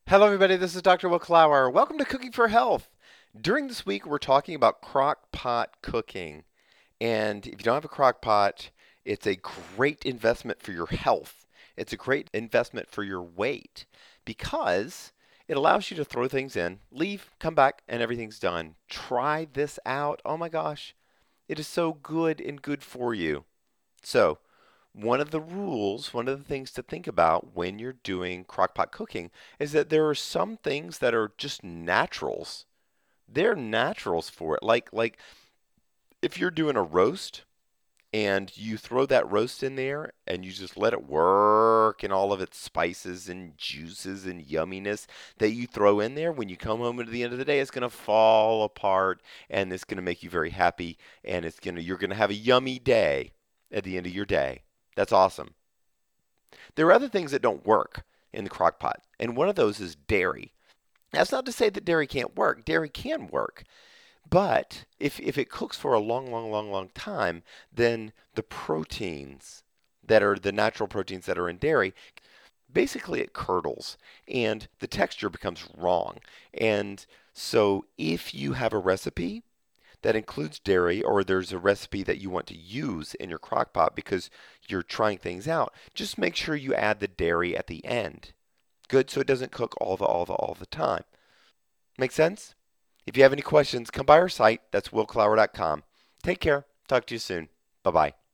Hello, everybody. This is Dr. Will Clower. Welcome to Cooking for Health. During this week, we're talking about crock pot cooking. And if you don't have a crock pot, it's a great investment for your health. It's a great investment for your weight because it allows you to throw things in, leave, come back, and everything's done. Try this out. Oh my gosh, it is so good and good for you. So, one of the rules, one of the things to think about when you're doing crockpot cooking is that there are some things that are just naturals. They're naturals for it. Like if you're doing a roast and you throw that roast in there and you just let it work and all of its spices and juices and yumminess that you throw in there, when you come home at the end of the day, it's going to fall apart and it's going to make you very happy and you're going to have a yummy day at the end of your day. That's awesome. There are other things that don't work in the crock pot, and one of those is dairy. That's not to say that dairy can't work. Dairy can work. But if it cooks for a long time, then the proteins that are the natural proteins that are in dairy, basically it curdles and the texture becomes wrong. And so if you have a recipe that includes dairy, or there's a recipe that you want to use in your crock pot because you're trying things out, just make sure you add the dairy at the end. Good, so it doesn't cook all the time. Make sense? If you have any questions, come by our site. That's willclower.com. Take care. Talk to you soon. Bye bye.